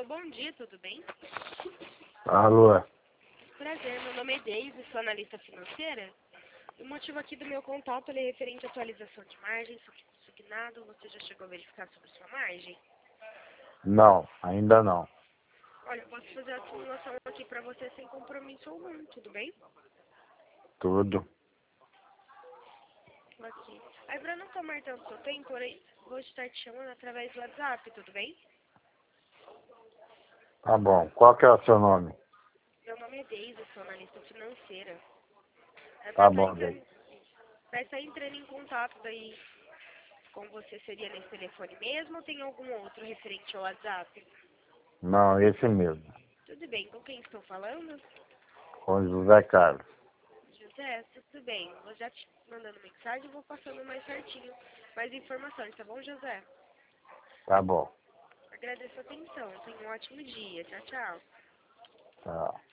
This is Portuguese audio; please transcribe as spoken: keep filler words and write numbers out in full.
Alô, bom dia, tudo bem? Alô? Prazer, meu nome é Deise, sou analista financeira. O motivo aqui do meu contato ele é referente à atualização de margem sobre consignado. Você já chegou a verificar sobre sua margem? Não, ainda não. Olha, eu posso fazer a simulação aqui para você sem compromisso algum, tudo bem? Tudo. Aqui. Aí, para não tomar tanto seu tempo, porém, vou estar te chamando através do WhatsApp, tudo bem? Tá bom. Qual que é o seu nome? Meu nome é Deise, sou analista financeira. É para Tá estar bom, entrando, bem. pra estar entrando em contato daí com você, seria nesse telefone mesmo ou tem algum outro referente ao WhatsApp? Não, esse mesmo. Tudo bem, com quem estou falando? Com José Carlos. José, tudo bem. Vou já te mandando mensagem e vou passando mais certinho, mais informações, tá bom, José? Tá bom. Agradeço a atenção. Tenha um ótimo dia. Tchau, tchau. Tá.